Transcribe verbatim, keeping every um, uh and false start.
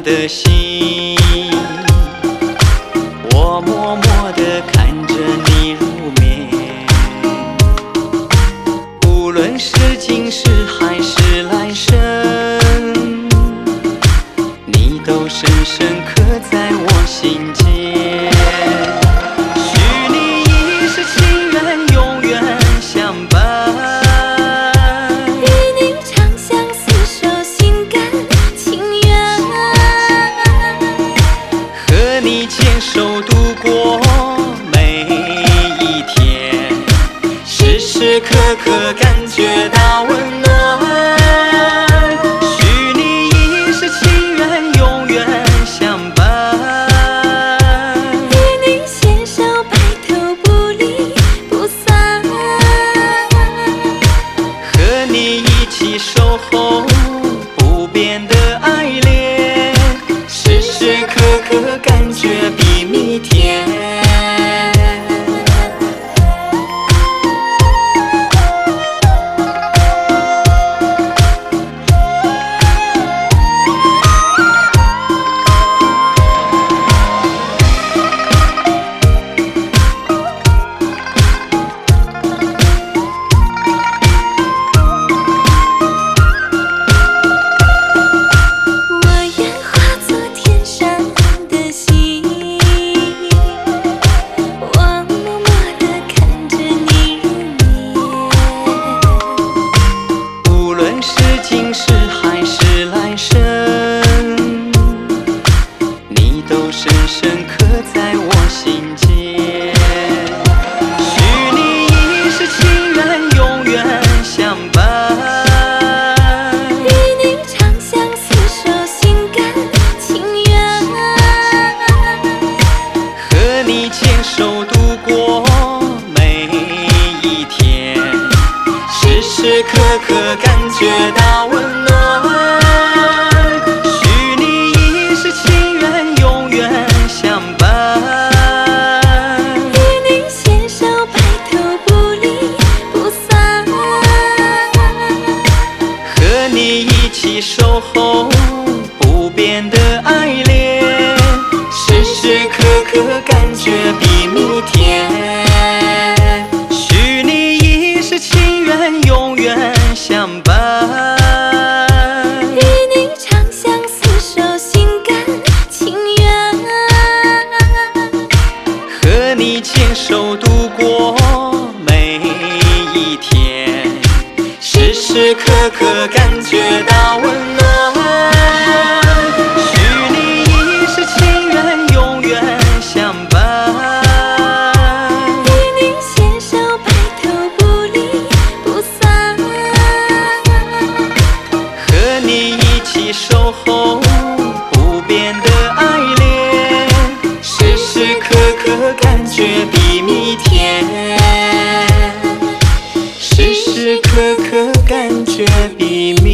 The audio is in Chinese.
的心，我默默地看着你入眠。无论是今世还是来生，你都深深刻在我心间。许你一世情缘，永远相伴， 与你长相厮守，心甘情愿。 和你牵手度过每一天，时时刻刻感觉到温暖。许你一世情缘，永远相伴， 与你携手白头不离不散， 和你一起守候不变的爱恋，时时刻刻感觉比蜜甜。深深刻在我心间，许你一世情缘，永远相伴， 与你长相厮守，心甘情愿。 和你牵手度过每一天，时时刻刻感觉到温暖。守候不变的爱恋，时时刻刻感觉比蜜甜。许你一世情缘，永远相伴， 与你长相厮守，心甘情愿。 和你牵手度过每一天，时时刻刻感觉到温暖。许你一世情缘，永远相伴， 与你携手白头不离不散， 和你一起守候不变的爱恋，时时刻刻感觉比蜜甜，时时刻刻感觉比蜜甜。